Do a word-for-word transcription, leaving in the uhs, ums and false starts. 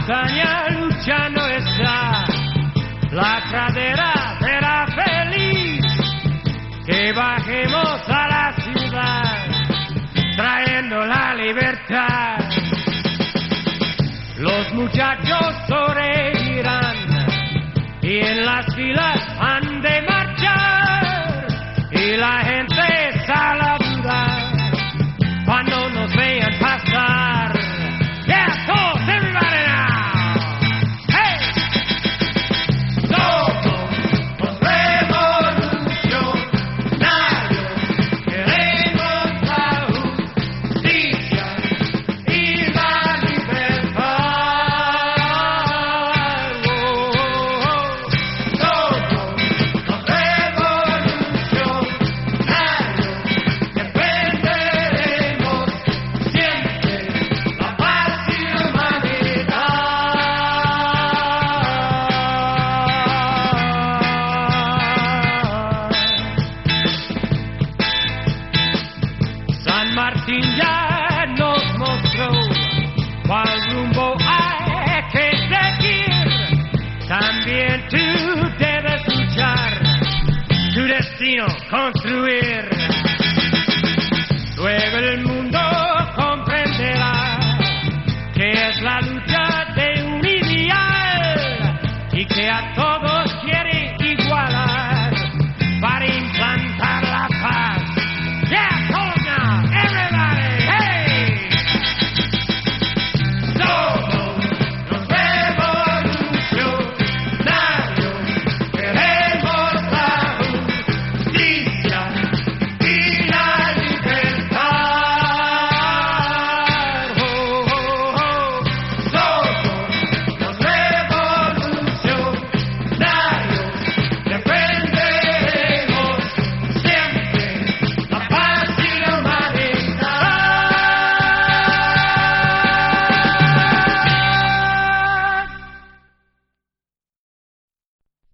montaña luchando está, la pradera será feliz, que bajemos a la ciudad, trayendo la libertad. Los muchachos sobrevivirán y en las filas han de marchar, y la gente sale a dudar cuando nos vean pasar. Yeah, todos, everybody now. Hey, somos los revolucionarios, queremos la justicia y la libertad. Oh, oh, oh. Somos los revolucionarios, defenderemos siempre la paz y la humanidad. San Martín ya nos mostró cuál rumbo hay que seguir. También tú debes luchar, tu destino construir.